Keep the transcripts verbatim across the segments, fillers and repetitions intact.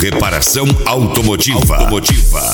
Reparação automotiva. Automotiva.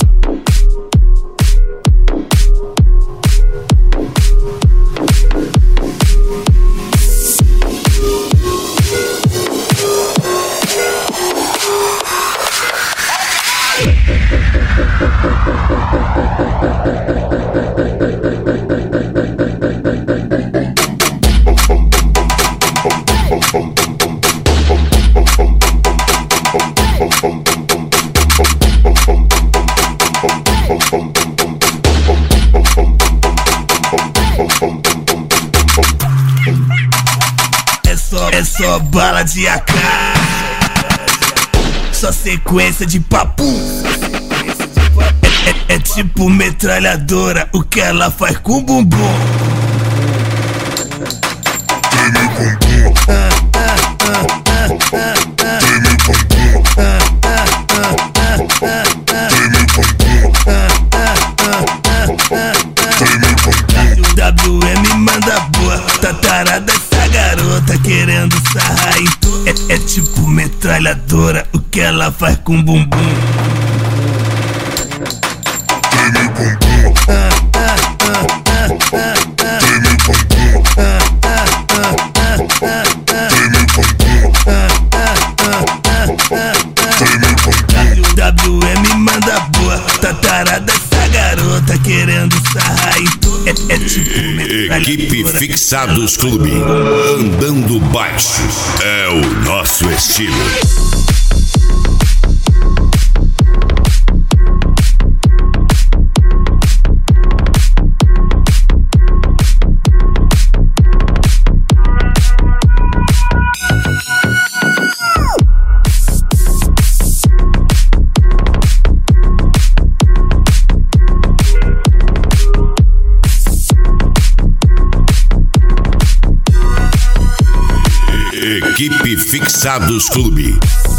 É só, é só bala de A K, só sequência de papo. É, é, é tipo metralhadora, o que ela faz com o bumbum. Treme bumbum. Ah, ah, ah, ah, ah, ah. Treme bumbum. Ah, ah, ah, ah, ah, ah. Treme bumbum. Ah, ah, ah, ah, ah, ah. Treme bumbum. W M manda boa, tá tarada essa garota querendo sarrar em tu. É, é tipo metralhadora, o que ela faz com o bumbum. Treme bumbum. Ah, ah, ah, ah, ah, ah. Treme bumbum. Ah, ah, ah, ah, ah, ah. Treme bumbum. Ah, ah, ah, ah, ah, ah. Treme bumbum. W M manda boa, tá tarada essa garota querendo sarrar em tu. É, é tipo metralhadora. Equipe Fixados Clube. Andando baixo é o nosso estilo. Equipe Fixados Clube.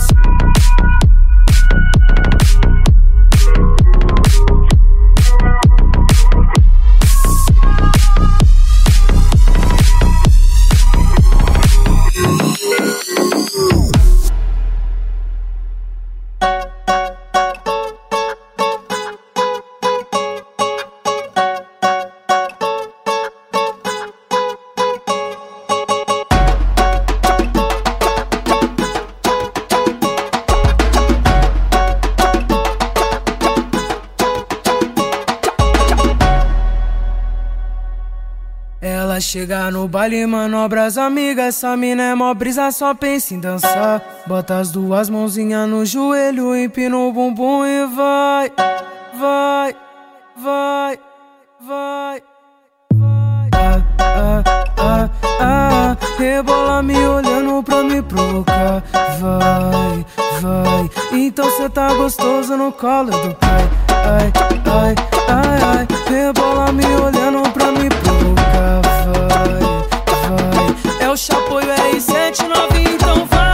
Ela chega no baile, manobra as amigas. Essa mina é mó brisa, só pensa em dançar. Bota as duas mãozinhas no joelho, empina o bumbum e vai, vai, vai, vai, vai. Ah, ah, ah, ah. Rebola me olhando pra me provocar. Vai, vai. Então cê tá gostoso no colo do pai. Ai, ai, ai, ai. Rebola me olhando pra me provocar. Vai, vai. É o Chapoio R sete nove, então vai.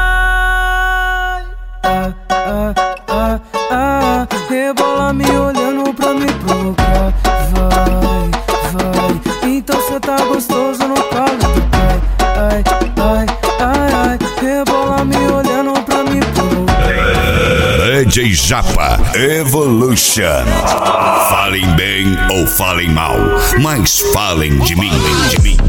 Ah, ah, ah, ah. Rebola me olhando pra me provocar. Vai, vai. Então cê tá gostoso no colo do pai. Ai, ai, ai, ai. Rebola me olhando pra me provocar. D J Japa Evolution. Falem bem ou falem mal, mas falem de mim, de mim.